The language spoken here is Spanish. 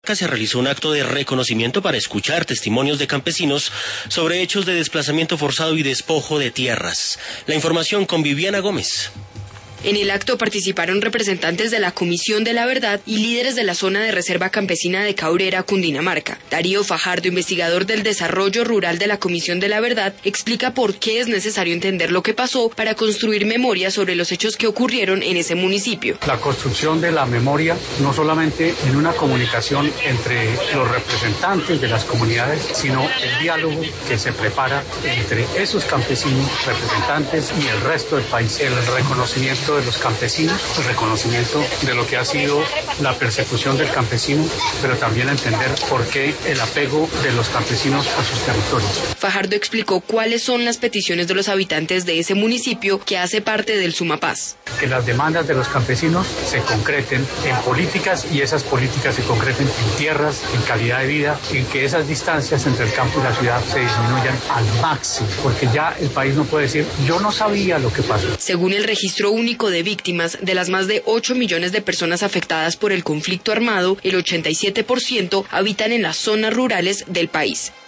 Se realizó un acto de reconocimiento para escuchar testimonios de campesinos sobre hechos de desplazamiento forzado y despojo de tierras. La información con Viviana Gómez. En el acto participaron representantes de la Comisión de la Verdad y líderes de la zona de reserva campesina de Caurera, Cundinamarca. Darío Fajardo, investigador del desarrollo rural de la Comisión de la Verdad, explica por qué es necesario entender lo que pasó para construir memoria sobre los hechos que ocurrieron en ese municipio. La construcción de la memoria, no solamente en una comunicación entre los representantes de las comunidades, sino el diálogo que se prepara entre esos campesinos, representantes y el resto del país. El reconocimiento de los campesinos, el reconocimiento de lo que ha sido la persecución del campesino, pero también entender por qué el apego de los campesinos a sus territorios. Fajardo explicó cuáles son las peticiones de los habitantes de ese municipio que hace parte del Sumapaz. Que las demandas de los campesinos se concreten en políticas y esas políticas se concreten en tierras, en calidad de vida, en que esas distancias entre el campo y la ciudad se disminuyan al máximo, porque ya el país no puede decir, yo no sabía lo que pasó. Según el registro único de víctimas, de las más de 8 millones de personas afectadas por el conflicto armado, el 87% habitan en las zonas rurales del país.